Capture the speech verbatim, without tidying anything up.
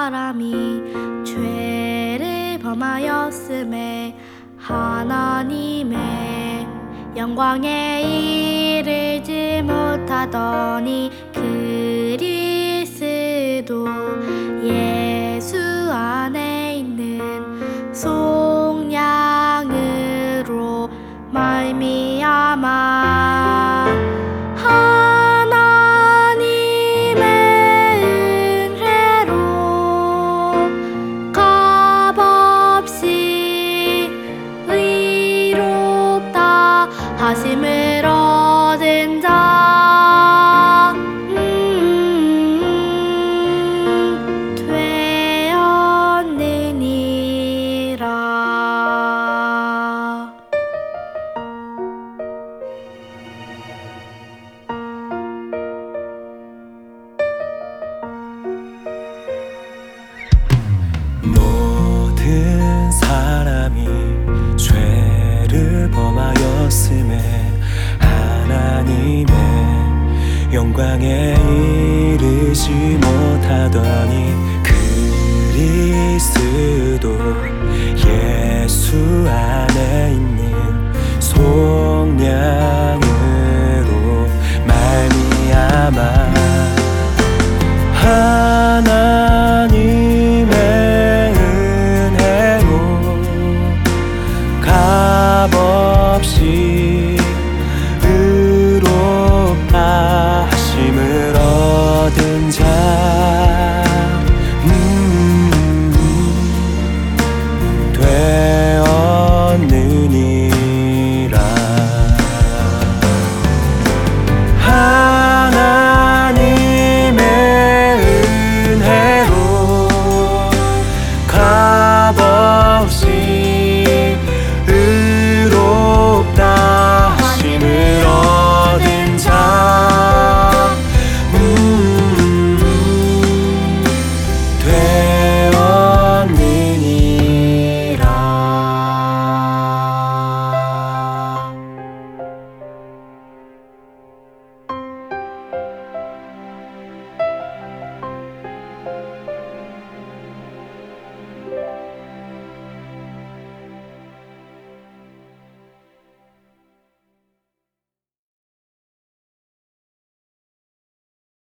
사람이 죄를 범하였음에 하나님의 영광에 이르지 못하더니 그리스도 예수 안에 있는 속량으로 말미암아 하나님의 은혜로 값없이 의롭다 하심을 얻은 자 음, 되었느니라. 모든 사람이 죄를 범하였음에 하나님의 영광에 이르지 못